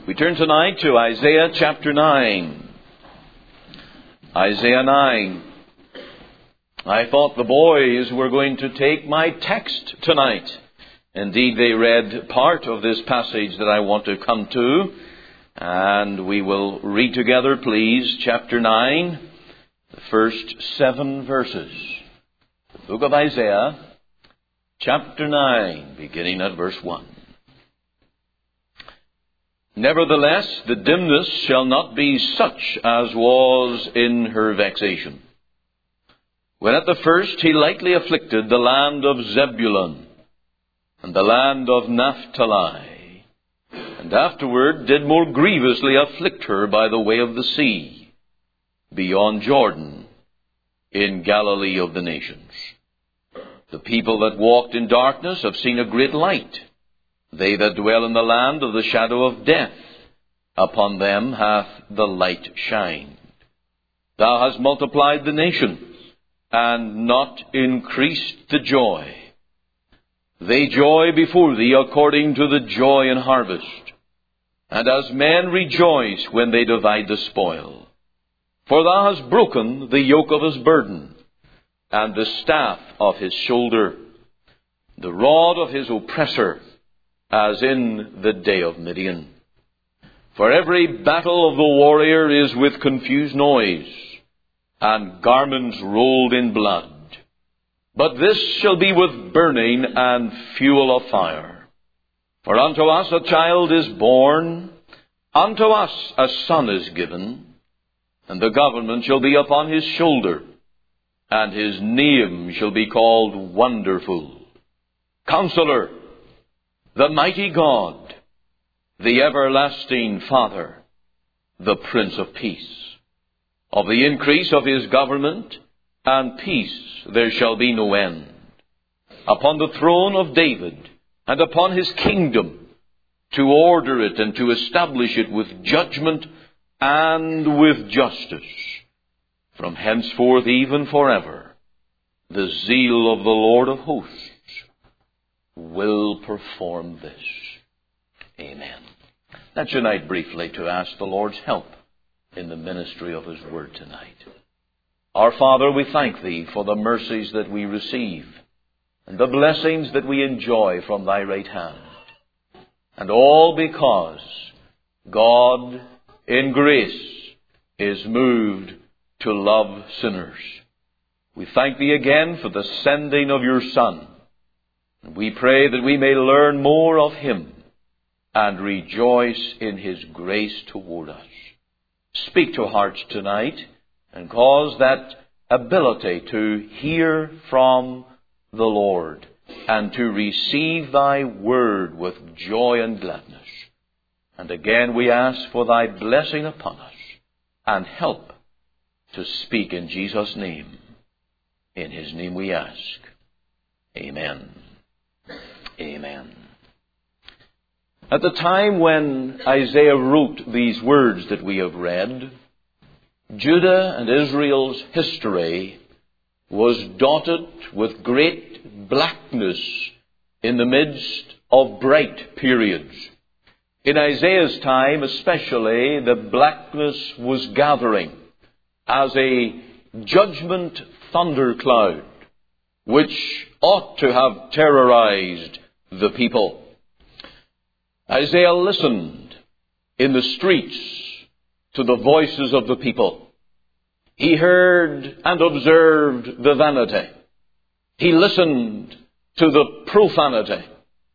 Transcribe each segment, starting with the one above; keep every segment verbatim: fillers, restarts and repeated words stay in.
We turn tonight to Isaiah chapter nine. Isaiah nine. I thought the boys were going to take my text tonight. Indeed, they read part of this passage that I want to come to. And we will read together, please, chapter nine, the first seven verses. The book of Isaiah, chapter nine, beginning at verse one. Nevertheless, the dimness shall not be such as was in her vexation, when at the first he lightly afflicted the land of Zebulun and the land of Naphtali, and afterward did more grievously afflict her by the way of the sea, beyond Jordan, in Galilee of the nations. The people that walked in darkness have seen a great light. They that dwell in the land of the shadow of death, upon them hath the light shined. Thou hast multiplied the nations, and not increased the joy. They joy before thee according to the joy in harvest, and as men rejoice when they divide the spoil. For thou hast broken the yoke of his burden, and the staff of his shoulder, the rod of his oppressor, as in the day of Midian. For every battle of the warrior is with confused noise, and garments rolled in blood. But this shall be with burning and fuel of fire. For unto us a child is born, unto us a son is given, and the government shall be upon his shoulder, and his name shall be called Wonderful, Counselor, the Mighty God, the Everlasting Father, the Prince of Peace. Of the increase of his government and peace there shall be no end, upon the throne of David and upon his kingdom, to order it and to establish it with judgment and with justice, from henceforth even forever. The zeal of the Lord of hosts will perform this. Amen. Let's unite briefly to ask the Lord's help in the ministry of his word tonight. Our Father, we thank thee for the mercies that we receive and the blessings that we enjoy from thy right hand. And all because God in grace is moved to love sinners. We thank thee again for the sending of your Son. And we pray that we may learn more of him and rejoice in his grace toward us. Speak to hearts tonight and cause that ability to hear from the Lord and to receive thy word with joy and gladness. And again we ask for thy blessing upon us and help to speak in Jesus' name. In his name we ask. Amen. Amen. At the time when Isaiah wrote these words that we have read, Judah and Israel's history was dotted with great blackness in the midst of bright periods. In Isaiah's time especially, the blackness was gathering as a judgment thundercloud, which ought to have terrorized the people. Isaiah listened in the streets to the voices of the people. He heard and observed the vanity. He listened to the profanity.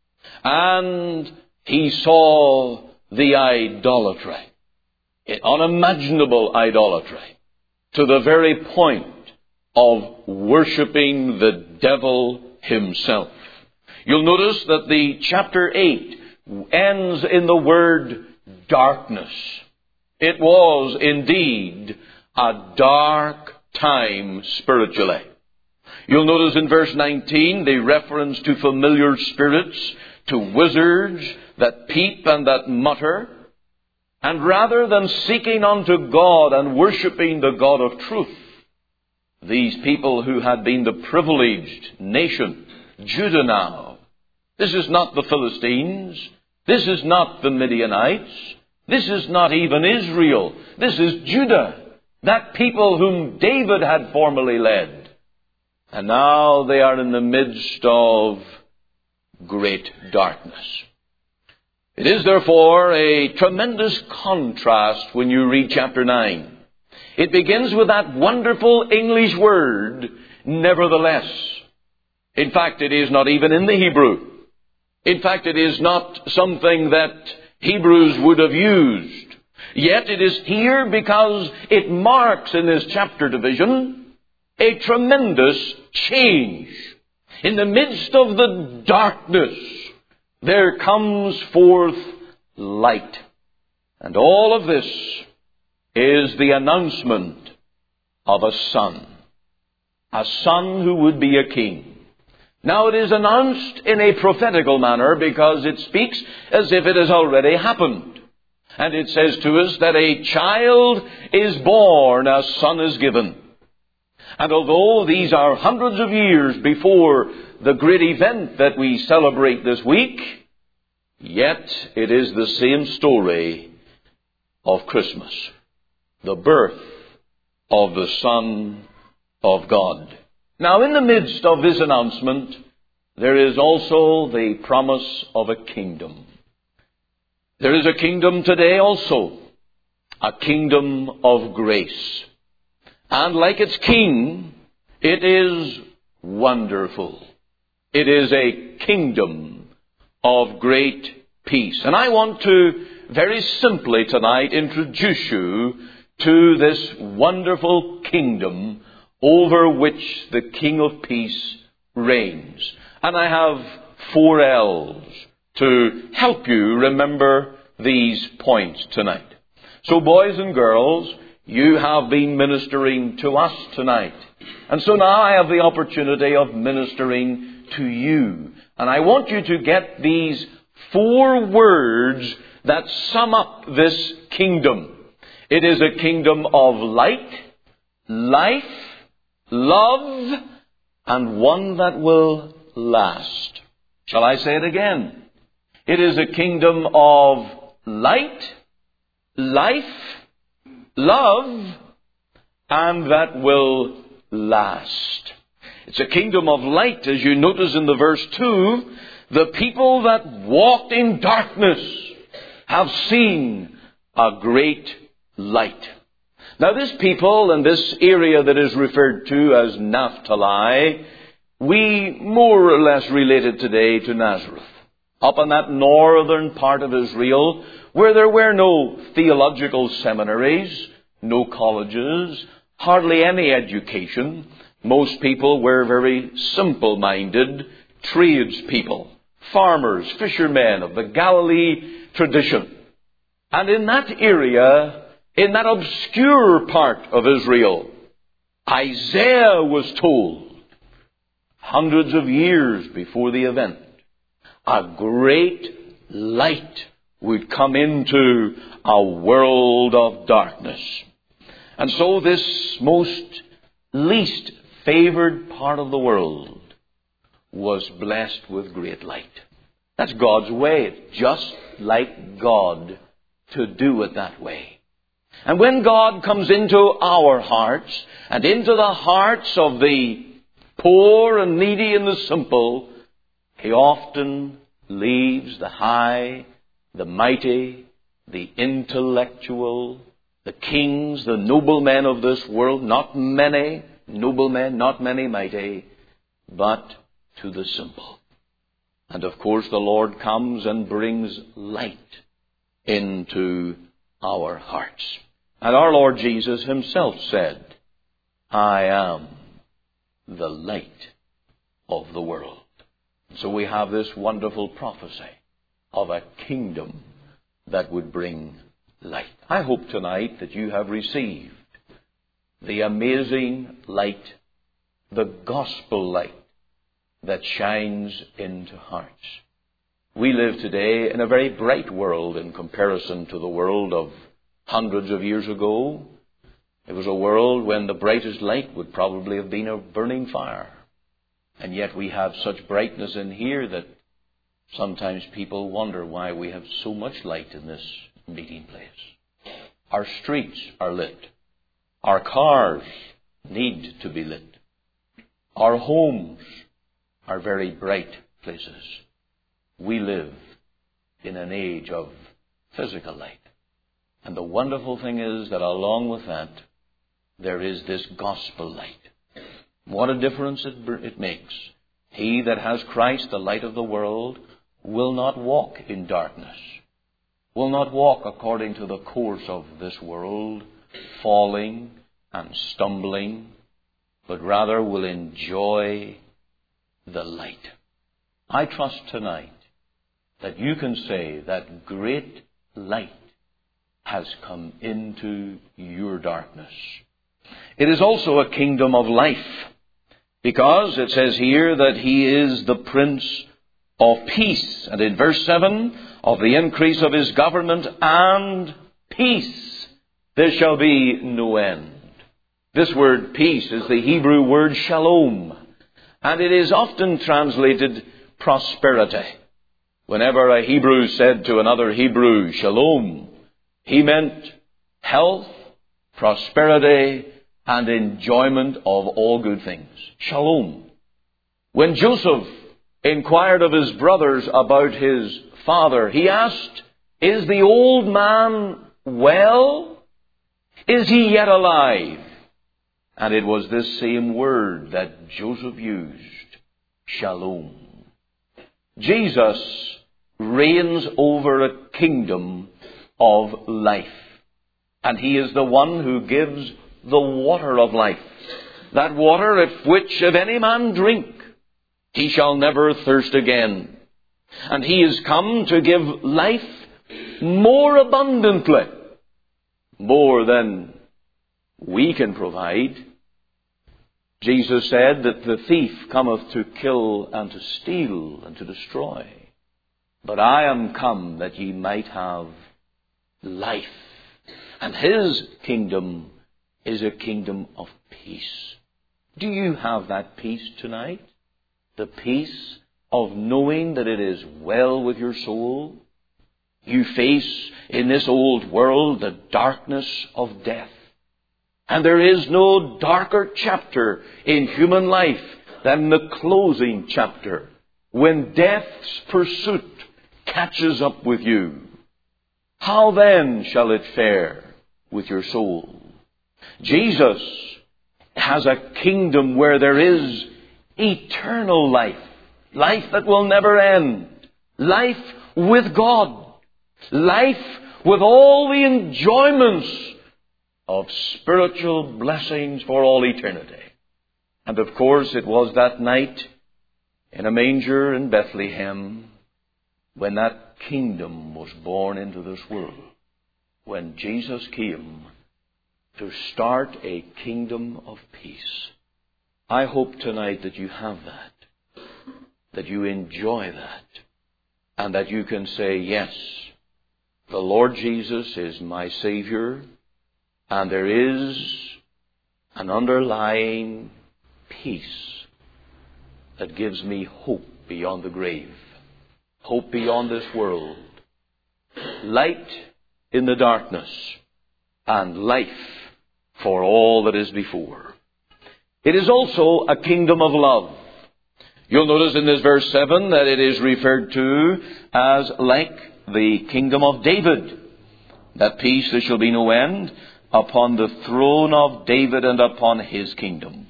And he saw the idolatry, unimaginable idolatry, to the very point of worshipping the devil himself. You'll notice that the chapter eight ends in the word darkness. It was indeed a dark time spiritually. You'll notice in verse nineteen the reference to familiar spirits, to wizards that peep and that mutter. And rather than seeking unto God and worshipping the God of truth, these people who had been the privileged nation, Judah now, this is not the Philistines, this is not the Midianites, This is not even Israel. This is Judah, that people whom David had formerly led. And now they are in the midst of great darkness. It is therefore a tremendous contrast when you read chapter nine. It begins with that wonderful English word, nevertheless. In fact, it is not even in the Hebrew. In fact, it is not something that Hebrews would have used. Yet it is here because it marks in this chapter division a tremendous change. In the midst of the darkness, there comes forth light. And all of this is the announcement of a son. A son who would be a king. Now it is announced in a prophetical manner because it speaks as if it has already happened. And it says to us that a child is born, a son is given. And although these are hundreds of years before the great event that we celebrate this week, yet it is the same story of Christmas. The birth of the Son of God. Now, in the midst of this announcement, there is also the promise of a kingdom. There is a kingdom today also, a kingdom of grace. And like its king, it is wonderful. It is a kingdom of great peace. And I want to very simply tonight introduce you to this wonderful kingdom over which the King of Peace reigns. And I have four L's to help you remember these points tonight. So boys and girls, you have been ministering to us tonight. And so now I have the opportunity of ministering to you. And I want you to get these four words that sum up this kingdom. It is a kingdom of light, life, love, and one that will last. Shall I say it again? It is a kingdom of light, life, love, and that will last. It's a kingdom of light, as you notice in the verse two. The people that walked in darkness have seen a great light. Now this people and this area that is referred to as Naphtali, we more or less relate it today to Nazareth. Up in that northern part of Israel, where there were no theological seminaries, no colleges, hardly any education. Most people were very simple-minded tradespeople, farmers, fishermen of the Galilee tradition. And in that area, in that obscure part of Israel, Isaiah was told, hundreds of years before the event, a great light would come into a world of darkness. And so this most least favored part of the world was blessed with great light. That's God's way. It's just like God to do it that way. And when God comes into our hearts and into the hearts of the poor and needy and the simple, He often leaves the high, the mighty, the intellectual, the kings, the noblemen of this world, not many noblemen, not many mighty, but to the simple. And of course the Lord comes and brings light into our hearts. And our Lord Jesus Himself said, I am the light of the world. So we have this wonderful prophecy of a kingdom that would bring light. I hope tonight that you have received the amazing light, the gospel light that shines into hearts. We live today in a very bright world in comparison to the world of hundreds of years ago. It was a world when the brightest light would probably have been a burning fire. And yet we have such brightness in here that sometimes people wonder why we have so much light in this meeting place. Our streets are lit. Our cars need to be lit. Our homes are very bright places. We live in an age of physical light. And the wonderful thing is that along with that, there is this gospel light. What a difference it, it makes. He that has Christ, the light of the world, will not walk in darkness, will not walk according to the course of this world, falling and stumbling, but rather will enjoy the light. I trust tonight that you can say that great light has come into your darkness. It is also a kingdom of life, because it says here that He is the Prince of Peace. And in verse seven, of the increase of His government and peace, there shall be no end. This word peace is the Hebrew word shalom, and it is often translated prosperity. Whenever a Hebrew said to another Hebrew, shalom, he meant health, prosperity, and enjoyment of all good things. Shalom. When Joseph inquired of his brothers about his father, he asked, is the old man well? Is he yet alive? And it was this same word that Joseph used, shalom. Jesus reigns over a kingdom of life. And He is the one who gives the water of life. That water at which if any man drink, he shall never thirst again. And He is come to give life more abundantly, more than we can provide. Jesus said that the thief cometh to kill and to steal and to destroy. But I am come that ye might have life. And His kingdom is a kingdom of peace. Do you have that peace tonight? The peace of knowing that it is well with your soul? You face in this old world the darkness of death. And there is no darker chapter in human life than the closing chapter, when death's pursuit catches up with you. How then shall it fare with your soul? Jesus has a kingdom where there is eternal life, life that will never end, life with God, life with all the enjoyments of spiritual blessings for all eternity. And of course it was that night in a manger in Bethlehem when that kingdom was born into this world, when Jesus came to start a kingdom of peace. I hope tonight that you have that, that you enjoy that, and that you can say, yes, the Lord Jesus is my Savior, and there is an underlying peace that gives me hope beyond the grave, hope beyond this world, light in the darkness, and life for all that is before. It is also a kingdom of love. You'll notice in this verse seven that it is referred to as like the kingdom of David. That peace there shall be no end upon the throne of David and upon his kingdom.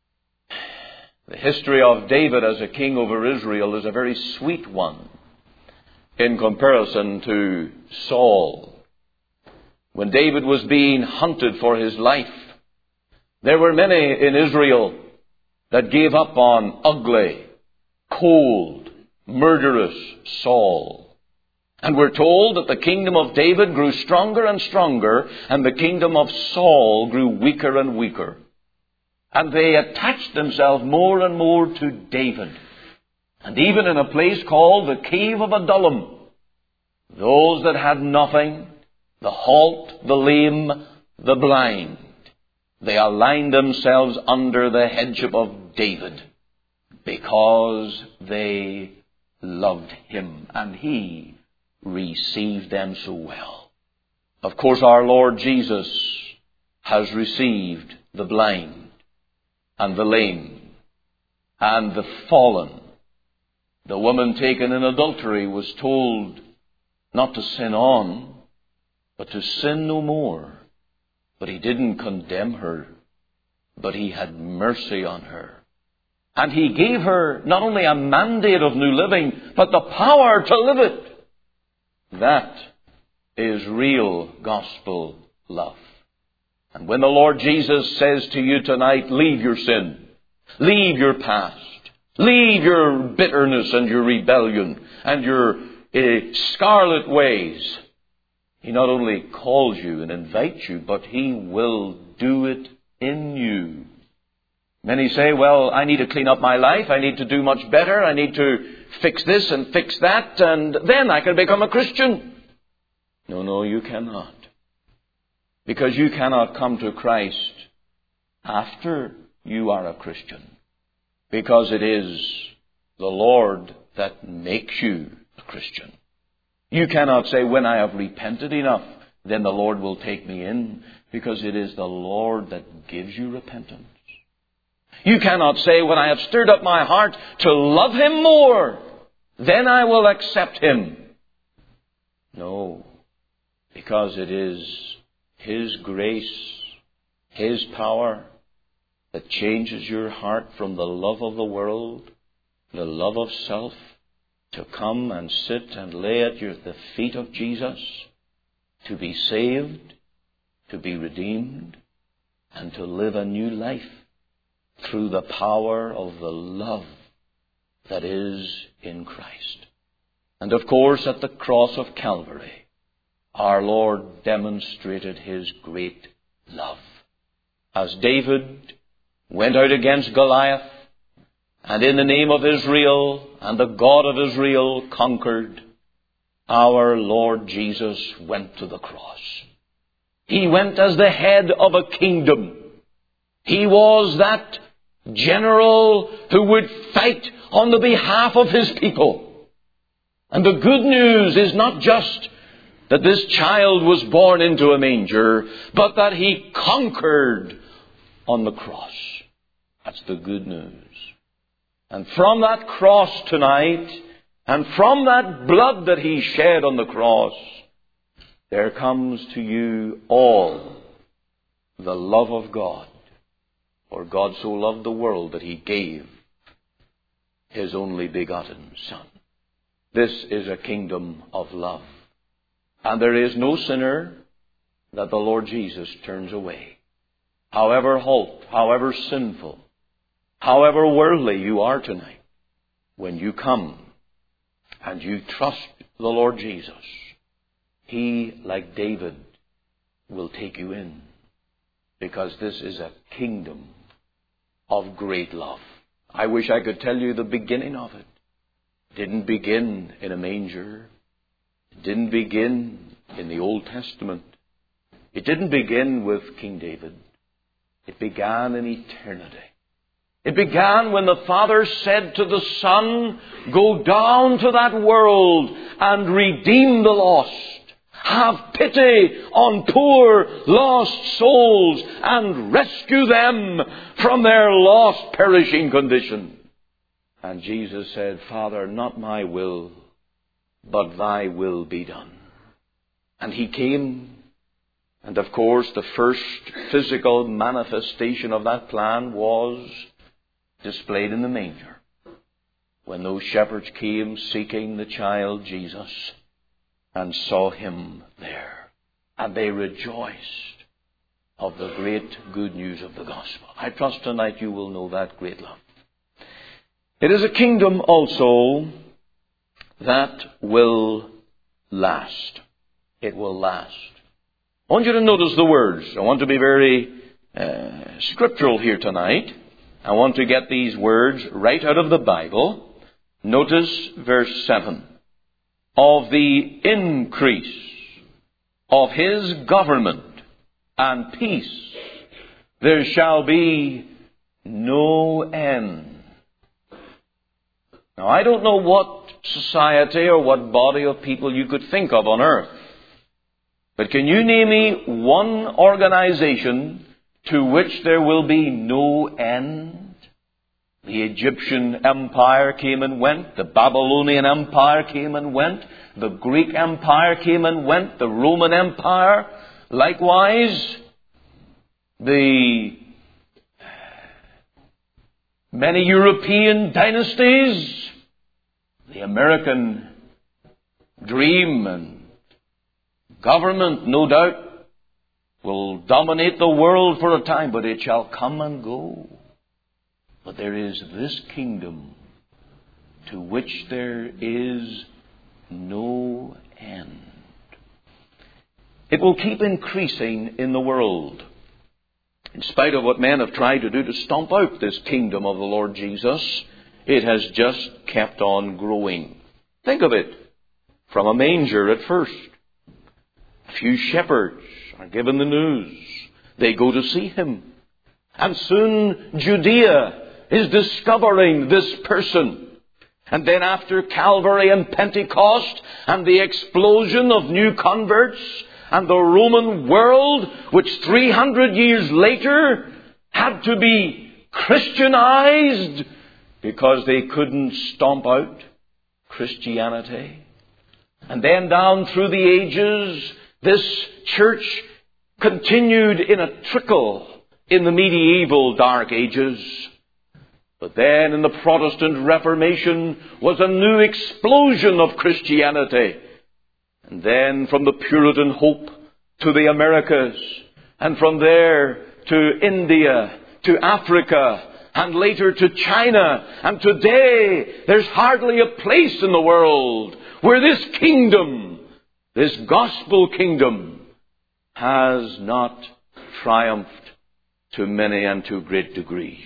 The history of David as a king over Israel is a very sweet one in comparison to Saul. When David was being hunted for his life, there were many in Israel that gave up on ugly, cold, murderous Saul. And we're told that the kingdom of David grew stronger and stronger, and the kingdom of Saul grew weaker and weaker. And they attached themselves more and more to David. And even in a place called the Cave of Adullam, those that had nothing, the halt, the lame, the blind, they aligned themselves under the headship of David because they loved him and he received them so well. Of course, our Lord Jesus has received the blind and the lame and the fallen. The woman taken in adultery was told not to sin on, but to sin no more. But he didn't condemn her, but he had mercy on her. And he gave her not only a mandate of new living, but the power to live it. That is real gospel love. And when the Lord Jesus says to you tonight, leave your sin, leave your past, leave your bitterness and your rebellion and your uh, scarlet ways, he not only calls you and invites you, but he will do it in you. Many say, well, I need to clean up my life. I need to do much better. I need to fix this and fix that, and then I can become a Christian. No, no, you cannot. Because you cannot come to Christ after you are a Christian. Because it is the Lord that makes you a Christian. You cannot say, when I have repented enough, then the Lord will take me in. Because it is the Lord that gives you repentance. You cannot say, when I have stirred up my heart to love Him more, then I will accept Him. No, because it is His grace, His power that changes your heart from the love of the world, the love of self, to come and sit and lay at your, the feet of Jesus, to be saved, to be redeemed, and to live a new life through the power of the love that is in Christ. And of course, at the cross of Calvary, our Lord demonstrated His great love. As David went out against Goliath, and in the name of Israel and the God of Israel conquered, our Lord Jesus went to the cross. He went as the head of a kingdom. He was that general who would fight on the behalf of His people. And the good news is not just that this child was born into a manger, but that He conquered on the cross. That's the good news. And from that cross tonight, and from that blood that He shed on the cross, there comes to you all the love of God. For God so loved the world that He gave His only begotten Son. This is a kingdom of love. And there is no sinner that the Lord Jesus turns away. However halt, however sinful, however worldly you are tonight, when you come and you trust the Lord Jesus, He, like David, will take you in. Because this is a kingdom of great love. I wish I could tell you the beginning of it. It didn't begin in a manger. It didn't begin in the Old Testament. It didn't begin with King David. It began in eternity. It began when the Father said to the Son, go down to that world and redeem the lost. Have pity on poor, lost souls and rescue them from their lost, perishing condition. And Jesus said, Father, not my will, but thy will be done. And He came, and of course the first physical manifestation of that plan was displayed in the manger. When those shepherds came seeking the child Jesus, and saw Him there. And they rejoiced of the great good news of the gospel. I trust tonight you will know that great love. It is a kingdom also that will last. It will last. I want you to notice the words. I want to be very uh, scriptural here tonight. I want to get these words right out of the Bible. Notice verse seven. Of the increase of His government and peace, there shall be no end. Now, I don't know what society or what body of people you could think of on earth But can you name me one organization to which there will be no end? The Egyptian Empire came and went. The Babylonian Empire came and went. The Greek Empire came and went. The Roman Empire. Likewise, the many European dynasties, the American dream and government, no doubt, will dominate the world for a time, but it shall come and go. But there is this kingdom to which there is no end. It will keep increasing in the world. In spite of what men have tried to do to stomp out this kingdom of the Lord Jesus, it has just kept on growing. Think of it. From a manger at first. A few shepherds are given the news. They go to see him. And soon Judea is discovering this person. And then after Calvary and Pentecost and the explosion of new converts and the Roman world, which three hundred years later had to be Christianized because they couldn't stomp out Christianity. And then down through the ages, this church continued in a trickle in the medieval dark ages. But then in the Protestant Reformation was a new explosion of Christianity. And then from the Puritan hope to the Americas, and from there to India, to Africa, and later to China. And today there's hardly a place in the world where this kingdom, this gospel kingdom, has not triumphed to many and to great degrees.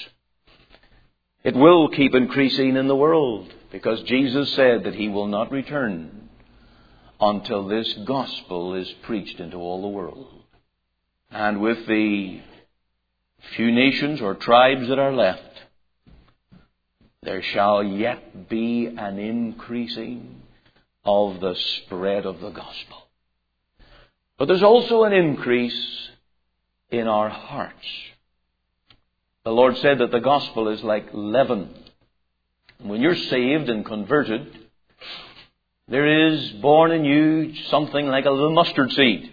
It will keep increasing in the world because Jesus said that he will not return until this gospel is preached into all the world. And with the few nations or tribes that are left, there shall yet be an increasing of the spread of the gospel. But there's also an increase in our hearts. The Lord said that the gospel is like leaven. When you're saved and converted, there is born in you something like a little mustard seed.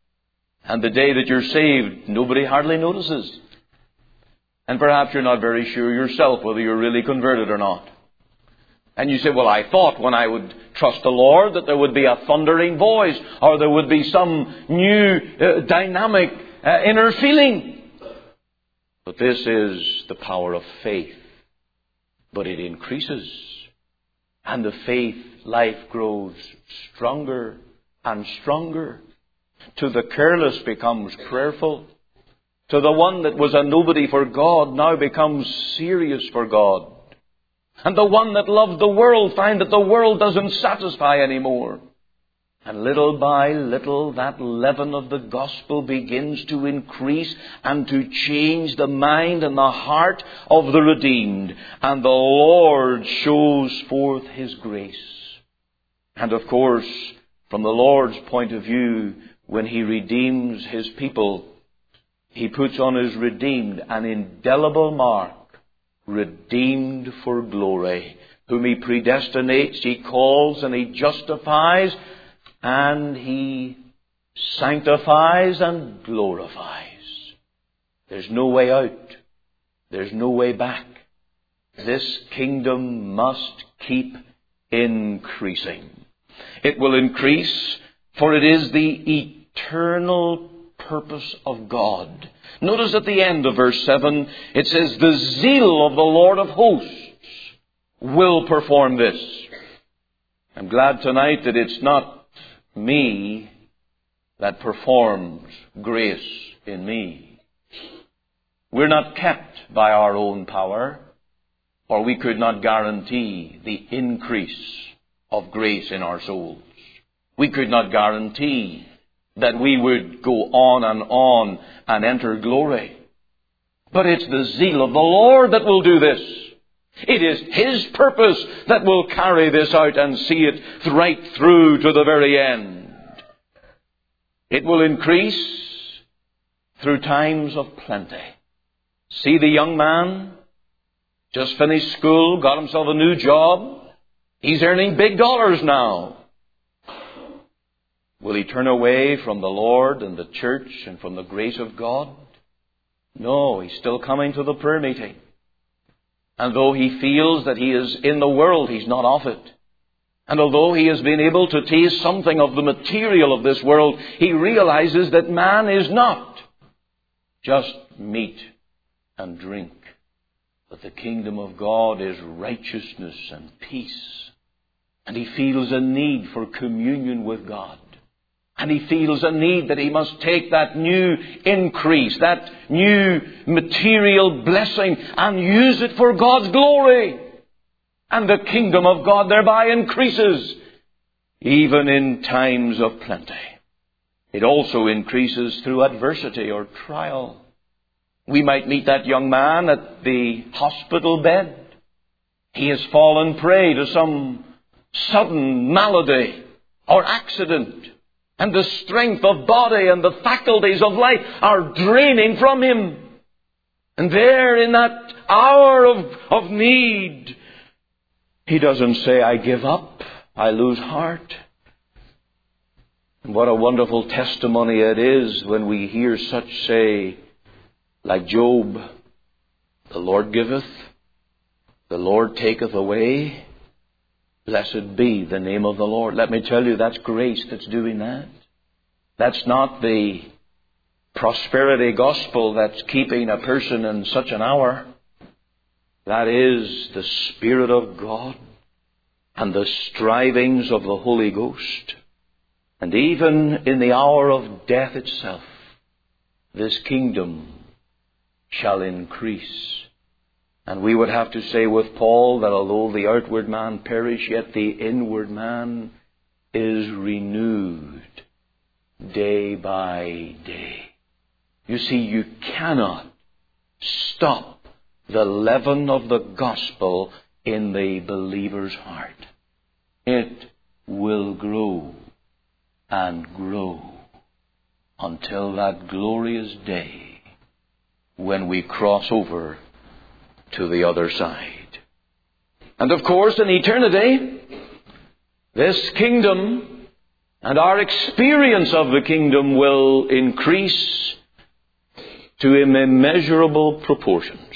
And the day that you're saved, nobody hardly notices. And perhaps you're not very sure yourself whether you're really converted or not. And you say, well, I thought when I would trust the Lord that there would be a thundering voice or there would be some new uh, dynamic uh, inner feeling. But this is the power of faith. But it increases. And the faith life grows stronger and stronger. To the careless becomes prayerful. To the one that was a nobody for God now becomes serious for God. And the one that loved the world finds that the world doesn't satisfy anymore. And little by little that leaven of the gospel begins to increase and to change the mind and the heart of the redeemed. And the Lord shows forth his grace. And of course, from the Lord's point of view, when he redeems his people, he puts on his redeemed an indelible mark. Redeemed for glory. Whom he predestinates, he calls and he justifies. And he sanctifies and glorifies. There's no way out. There's no way back. This kingdom must keep increasing. It will increase, for it is the eternal purpose of God. Notice at the end of verse seven, it says, the zeal of the Lord of hosts will perform this. I'm glad tonight that it's not me that performs grace in me. We're not kept by our own power, or we could not guarantee the increase of grace in our souls. We could not guarantee that we would go on and on and enter glory. But it's the zeal of the Lord that will do this. It is his purpose that will carry this out and see it right through to the very end. It will increase through times of plenty. See the young man, just finished school, got himself a new job. He's earning big dollars now. Will he turn away from the Lord and the church and from the grace of God? No, he's still coming to the prayer meeting. And though he feels that he is in the world, he's not of it. And although he has been able to taste something of the material of this world, he realizes that man is not just meat and drink. But the kingdom of God is righteousness and peace. And he feels a need for communion with God. And he feels a need that he must take that new increase, that new material blessing, and use it for God's glory. And the kingdom of God thereby increases, even in times of plenty. It also increases through adversity or trial. We might meet that young man at the hospital bed. He has fallen prey to some sudden malady or accident. And the strength of body and the faculties of life are draining from him. And there in that hour of, of need, he doesn't say, I give up, I lose heart. And what a wonderful testimony it is when we hear such say, like Job, the Lord giveth, the Lord taketh away. Blessed be the name of the Lord. Let me tell you, that's grace that's doing that. That's not the prosperity gospel that's keeping a person in such an hour. That is the Spirit of God and the strivings of the Holy Ghost. And even in the hour of death itself, this kingdom shall increase. And we would have to say with Paul that although the outward man perish, yet the inward man is renewed day by day. You see, you cannot stop the leaven of the gospel in the believer's heart. It will grow and grow until that glorious day when we cross over to the other side. And of course, in eternity, this kingdom and our experience of the kingdom will increase to immeasurable proportions.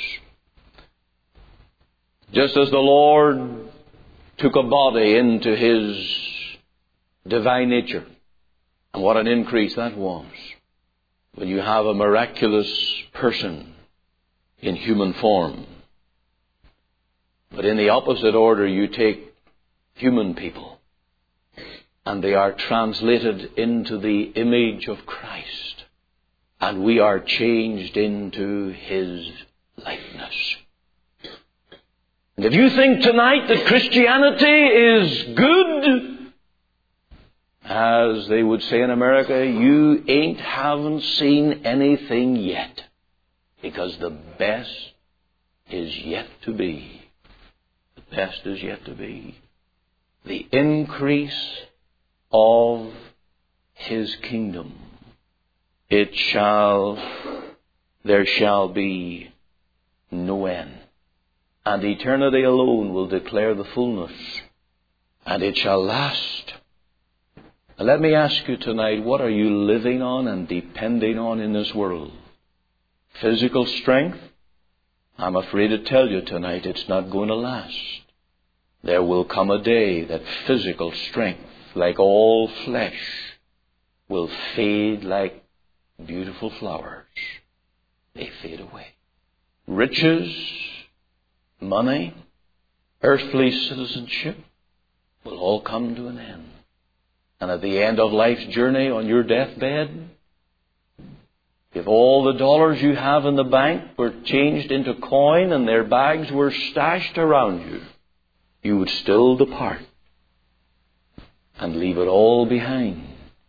Just as the Lord took a body into His divine nature. And what an increase that was. When you have a miraculous person in human form. But in the opposite order, you take human people, and they are translated into the image of Christ, and we are changed into His likeness. And if you think tonight that Christianity is good, as they would say in America, you ain't haven't seen anything yet, because the best is yet to be. The best is yet to be. The increase of His kingdom. It shall, there shall be no end. And eternity alone will declare the fullness. And it shall last. And let me ask you tonight, what are you living on and depending on in this world? Physical strength? I'm afraid to tell you tonight it's not going to last. There will come a day that physical strength, like all flesh, will fade like beautiful flowers. They fade away. Riches, money, earthly citizenship will all come to an end. And at the end of life's journey on your deathbed, if all the dollars you have in the bank were changed into coin and their bags were stashed around you, you would still depart and leave it all behind.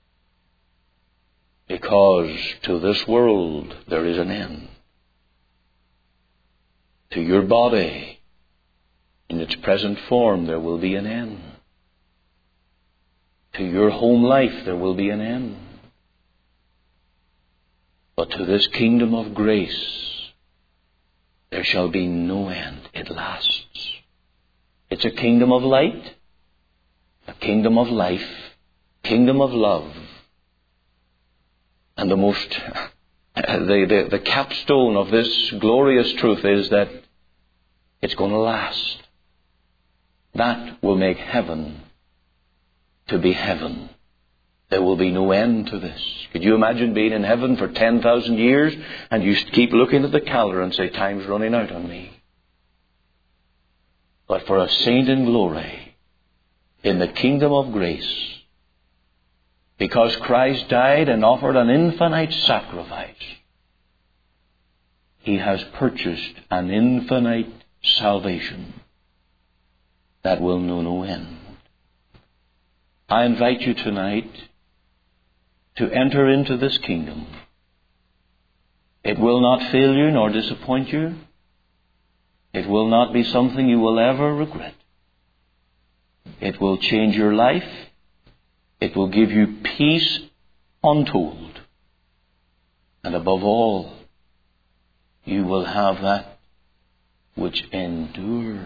Because to this world there is an end. To your body, in its present form, there will be an end. To your home life, there will be an end. But to this kingdom of grace, there shall be no end. It lasts. It's a kingdom of light, a kingdom of life, kingdom of love. And the most, the, the, the capstone of this glorious truth is that it's going to last. That will make heaven to be heaven. There will be no end to this. Could you imagine being in heaven for ten thousand years and you keep looking at the calendar and say, time's running out on me? But for a saint in glory, in the kingdom of grace, because Christ died and offered an infinite sacrifice, He has purchased an infinite salvation that will know no end. I invite you tonight to enter into this kingdom. It will not fail you nor disappoint you. It will not be something you will ever regret. It will change your life. It will give you peace untold. And above all, you will have that which endures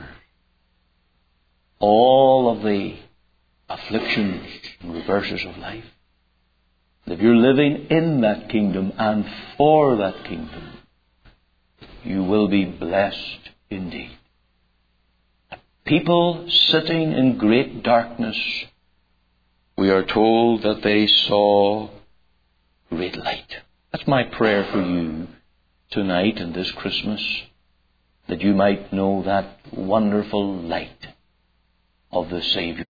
all of the afflictions and reverses of life. If you're living in that kingdom and for that kingdom, you will be blessed indeed. People sitting in great darkness, we are told that they saw great light. That's my prayer for you tonight and this Christmas, that you might know that wonderful light of the Savior.